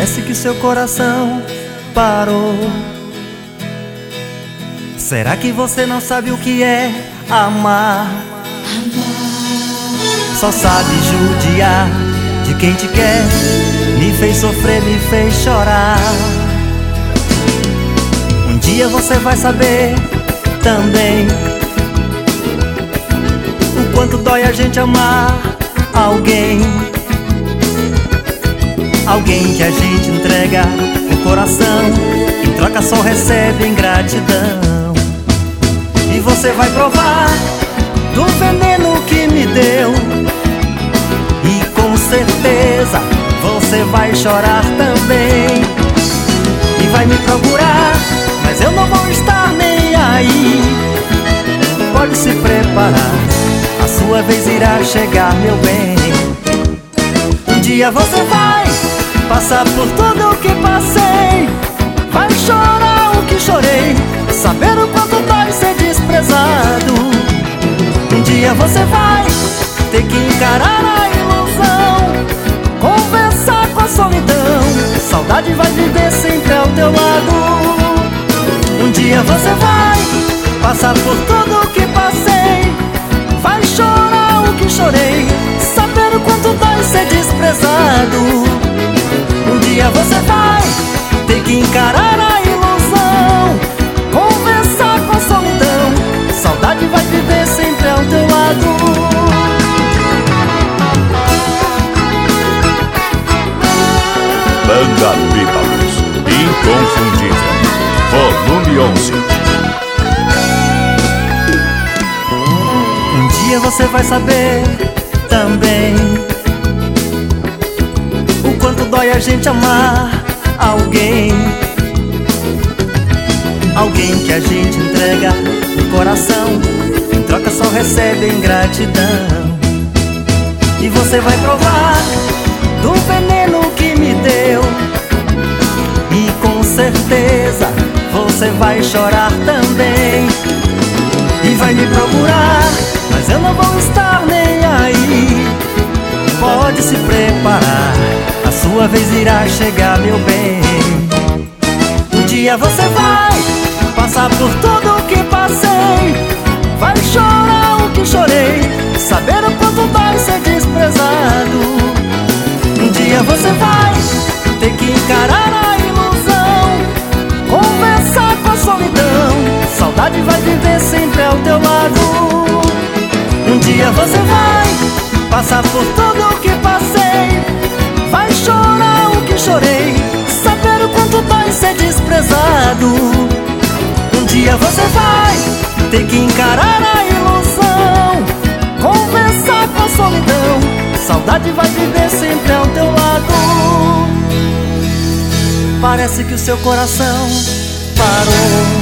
Parece que seu coração parou. Será que você não sabe o que é amar? Só sabe judiar de quem te quer. Me fez sofrer, me fez chorar. Um dia você vai saber também o quanto dói a gente amar alguém. Alguém que a gente entrega o coração, em troca só recebe ingratidão. E você vai provar do veneno que me deu, e com certeza você vai chorar também. E vai me procurar, mas eu não vou estar nem aí. Pode se preparar, a sua vez irá chegar, meu bem. Um dia você vai passar por tudo o que passei, vai chorar o que chorei, saber o quanto dói ser desprezado. Um dia você vai ter que encarar a ilusão, conversar com a solidão, saudade vai viver sempre ao teu lado. Um dia você vai passar por tudo o que passei, vai chorar o que chorei, saber o quanto dói ser desprezado. Um dia você vai ter que encarar a ilusão, conversar com a solidão, saudade vai viver sempre ao teu lado. Banda Bíbalos, inconfundível, volume 11. Um dia você vai saber também o quanto dói a gente amar alguém. Alguém que a gente entrega o coração, em troca só recebe ingratidão. E você vai provar do veneno que me deu, e com certeza você vai chorar também. E vai me procurar, mas eu não vou estar nem aí. Pode se preparar, a sua vez irá chegar, meu bem. Um dia você vai passar por tudo o que passei, vai chorar o que chorei, saber o quanto dói ser desprezado. Um dia você vai ter que encarar a ilusão, conversar com a solidão, saudade vai viver sempre ao teu lado. Um dia você vai passar por tudo o que passei, vai chorar o que chorei, saber o quanto dói ser desprezado. Um dia você vai ter que encarar a ilusão, conversar com a solidão, saudade vai viver sempre ao teu lado. Parece que o seu coração parou.